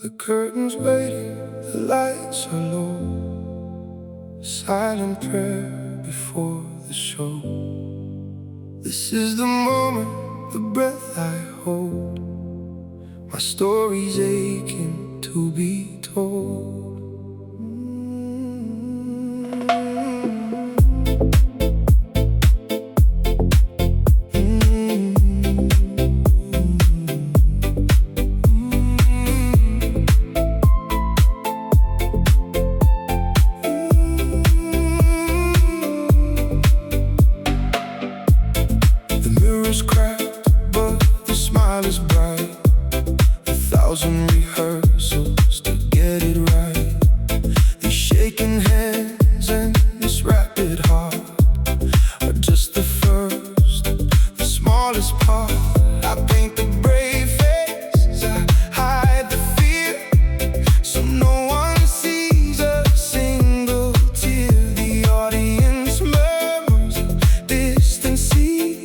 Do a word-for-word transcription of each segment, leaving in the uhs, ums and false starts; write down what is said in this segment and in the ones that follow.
The curtain's waiting, the lights are low. Silent prayer before the show. This is the moment, the breath I hold. My story's aching to be told. Cracked, but the smile is bright. A thousand rehearsals to get it right. These shaking hands and this rapid heart are just the first, the smallest part. I paint the brave face, I hide the fear, so no one sees a single tear. The audience murmurs a distant sea.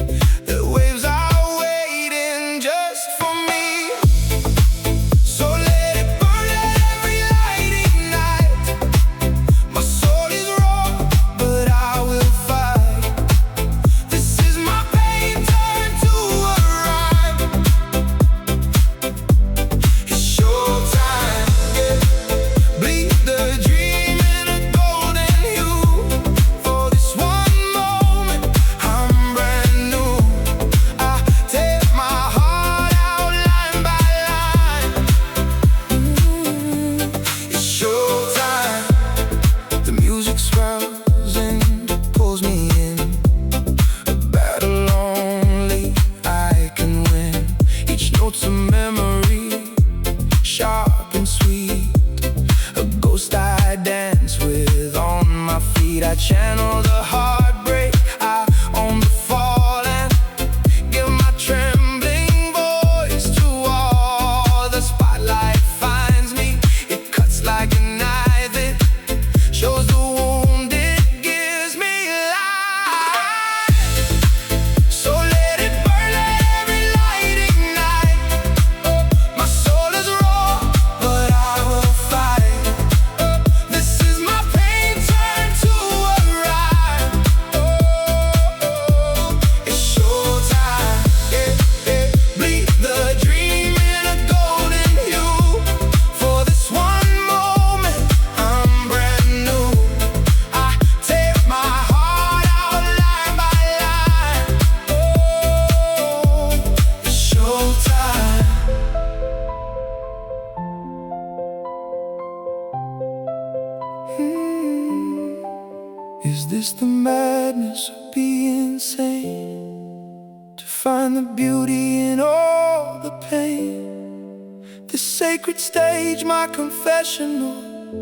Notes of memory, sharp and sweet. A ghost I dance with on my feet. I channel the heartbreak I own the fall and give my trembling voice to all. The spotlight finds me, it cuts like a knife. It shows the wound, it gives me life. So let it burn, let every light ignite. My soul is raw, but I will fight. This is my pain turned to a rhyme. Oh, it's showtime. Yeah, yeah. Bleed the dream in a golden hue. For this one moment, I'm brand new. I tear my heart out line by line. Oh, it's showtime. Hmm. Is this the madness of being sane? To find the beauty in all the pain. This sacred stage, my confessional.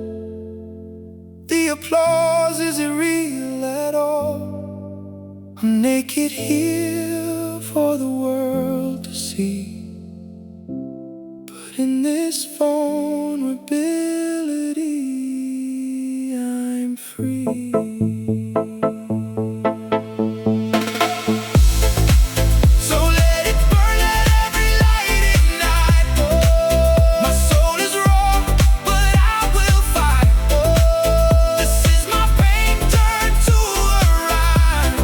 The applause, is it real at all? I'm naked here for the world to see. But in this vulnerability, I'm free. So let it burn, let every light ignite. Oh, my soul is raw, but I will fight. Oh, this is my pain turned to a rhyme.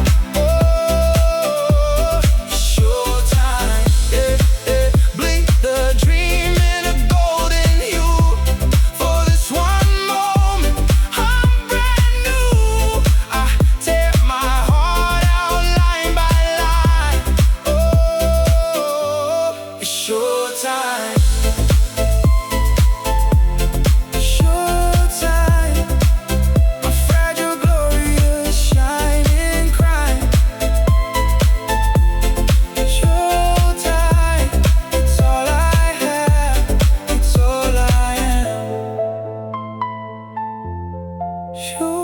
Oh, showtime. Yeah, yeah. Bleed the dream in a golden hue. For this one moment, I'm brand new. I tear my heart out line by line. Oh, it's showtime. Showtime. My fragile, glorious, shining crime. Showtime. It's all I have, it's all I am. Showtime.